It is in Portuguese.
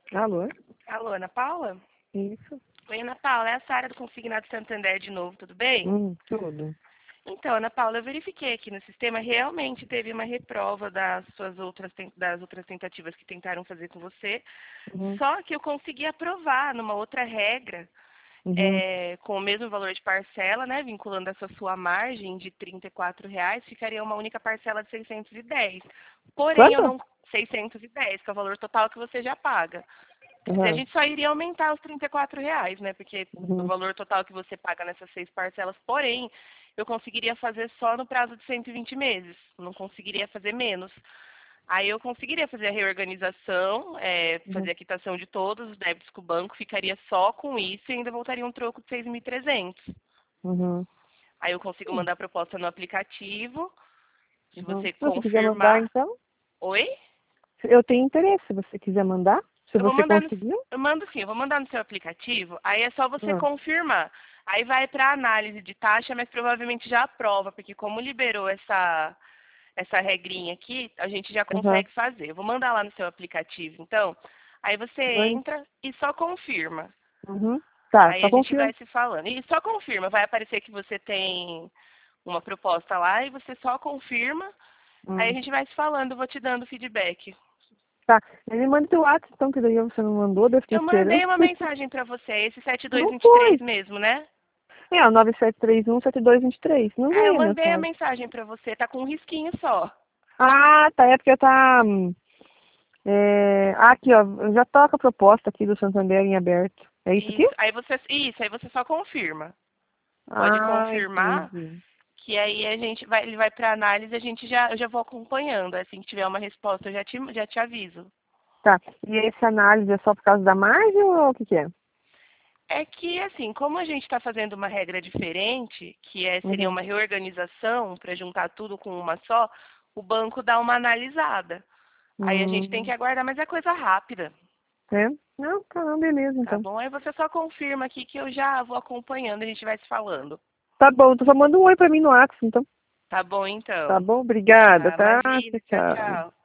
Alô? Alô, Ana Paula? Isso. Oi, Ana Paula, é a Sara do Consignado Santander de novo, tudo bem? Tudo. Então, Ana Paula, eu verifiquei aqui no sistema, realmente teve uma reprova das outras tentativas que tentaram fazer com você, Uhum. só que eu consegui aprovar numa outra regra, Uhum. com o mesmo valor de parcela, né, vinculando essa sua margem de R$ 34, ficaria uma única parcela de 610. Porém, eu Quanto? não... 610, que é o valor total que você já paga. Quer dizer, a Uhum. gente só iria aumentar os R$ 34, né? Porque o Uhum. valor total que você paga nessas 6 parcelas, porém, eu conseguiria fazer só no prazo de 120 meses. Não conseguiria fazer menos. Aí eu conseguiria fazer a reorganização, Uhum. fazer a quitação de todos os débitos com o banco, ficaria só com isso e ainda voltaria um troco de 6.300. Uhum. Aí eu consigo mandar a proposta no aplicativo. Se Uhum. você Se você quiser mandar, confirmar. então, Oi? eu tenho interesse. Se você quiser mandar, se Eu vou você mandar conseguiu. eu mando sim, eu vou mandar no seu aplicativo, aí é só você Uhum. confirmar. Aí vai para análise de taxa, mas provavelmente já aprova, porque como liberou essa regrinha aqui, a gente já Uhum. consegue fazer. Eu vou mandar lá no seu aplicativo, então. Aí você Oi. entra e só confirma. Uhum. Tá, Aí só a gente confirma. vai se falando. E só confirma, vai aparecer que você tem uma proposta lá e você só confirma. Aí a Hum. gente vai se falando, eu vou te dando feedback. Tá. Ele manda teu WhatsApp, então, que daí você não mandou, deve estar Eu esperando. mandei uma mensagem para você, esse Não 7223 foi. mesmo, né? É, o 9731-7223. Não Ah, eu veio a mandei a mensagem. mensagem pra você, tá com um risquinho só. Ah, tá. É porque tá. Aqui, ó. Já toca a proposta aqui do Santander em aberto. É isso aqui? Isso, aí você só confirma. Pode Ah, confirmar, entendi. que aí ele vai pra análise, eu já vou acompanhando. Assim que tiver uma resposta, eu já te aviso. Tá. E essa análise é só por causa da margem ou o que que é? É que, assim, como a gente está fazendo uma regra diferente, seria Uhum. uma reorganização para juntar tudo com uma só, o banco dá uma analisada. Aí a gente tem que Hum, aguardar, mas é coisa rápida. é? Não, tá, não, beleza, Tá então. bom? Aí você só confirma aqui que eu já vou acompanhando, a gente vai se falando. Tá bom, tu só manda um oi pra mim no WhatsApp, então. Tá bom, Tá então. bom? Obrigada, Tá, tá? imagina. Tchau, Tchau, tchau. tchau.